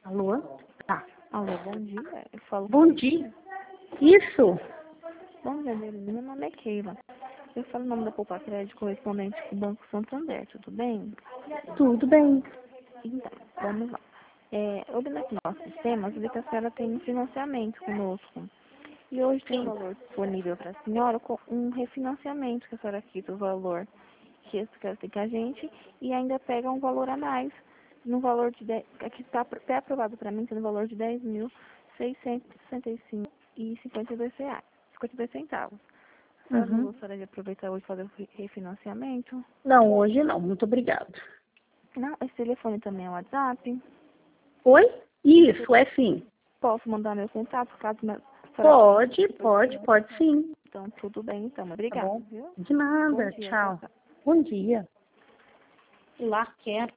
Alô? Tá. Alô, bom dia. Eu falo Bom dia. Isso. Bom dia, meu nome é Keila. Eu falo o nome da Poupa Crédito correspondente com o Banco Santander, tudo bem? Tudo bem. Então, vamos lá. Olhando aqui no nosso sistema, eu vi que a senhora tem um financiamento conosco. E hoje tem um Sim. valor disponível para a senhora com um refinanciamento que a senhora quita o valor que a senhora tem com a gente e ainda pega um valor a mais, no valor de 10, aqui está pré-aprovado para mim, no valor de R$ 10.665,52, 52 centavos. A senhora não Uhum. gostaria de aproveitar hoje e fazer o refinanciamento? Não, hoje não. Muito obrigada. Não, esse telefone também é o WhatsApp. Oi? Isso, é sim. Posso mandar meu contato caso a senhora Pode sim. Então, tudo bem, então. Tá Obrigada, bom? viu? De Bom nada. dia, tchau, Tchau. tchau. Bom dia. Lá quer.